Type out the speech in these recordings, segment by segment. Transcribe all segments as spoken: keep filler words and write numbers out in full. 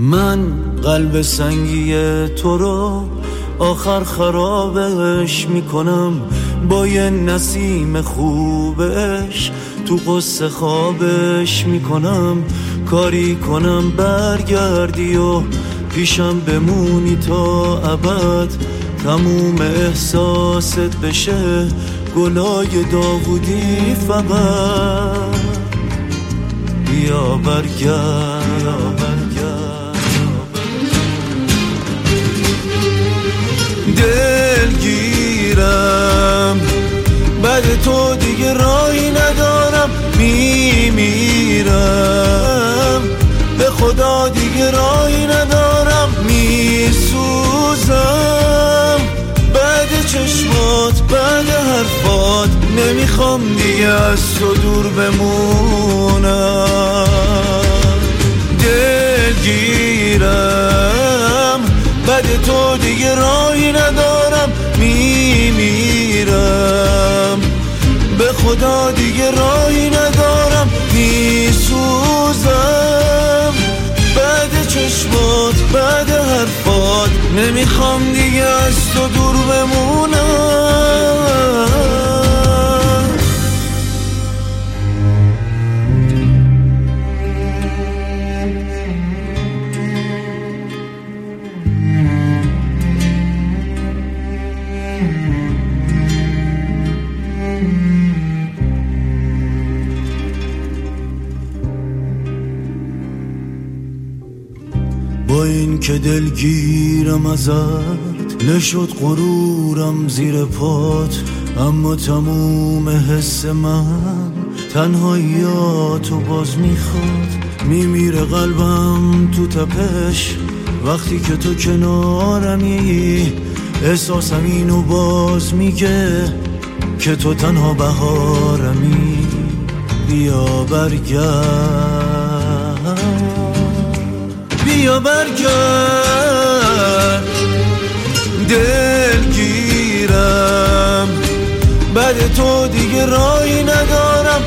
من قلب سنگی تو رو آخر خرابش میکنم با یه نسیم خوبش، تو قصه خوابش میکنم، کاری کنم برگردی و پیشم بمونی تا ابد، تموم احساست بشه گلای داوودی فقط. بیا برگرد دلگیرم، بعد تو دیگه راهی ندارم، میمیرم به خدا دیگه راهی ندارم، میسوزم بعد چشمات بعد حرفات، نمیخوام دیگه از تو دور بمونم. دلگیرم بعد تو دیگه راهی ندارم، میمیرم به خدا دیگه راهی ندارم، میسوزم بعد چشمات بعد حرفات، نمیخوام دیگه از تو دور بمونم. با این که دلگیرم ازت، نشد غرورم زیر پات، اما تموم حس من تنهاییاتو باز میخواد. میمیره قلبم تو تپش وقتی که تو کنارمی، احساسم اینو باز میگه که تو تنها بهارمی. بیا برگرد بیا برگرد دلگیرم، بعد تو دیگه راهی ندارم،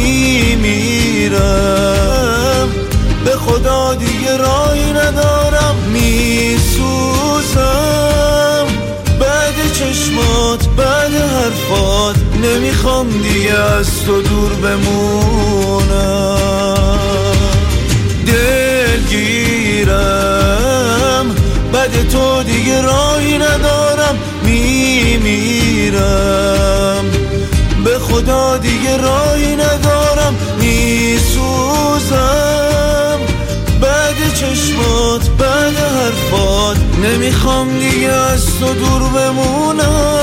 میمیرم به خدا دیگه راهی ندارم، میسوزم بعد چشمات بعد حرفات، نمیخوام دیگه از تو دور بمونم. دلگیرم بعد تو دیگه راهی ندارم، میمیرم به خدا دیگه راهی ندارم، میسوزم بعد چشمات بعد حرفات، نمیخوام دیگه از تو دور بمونم.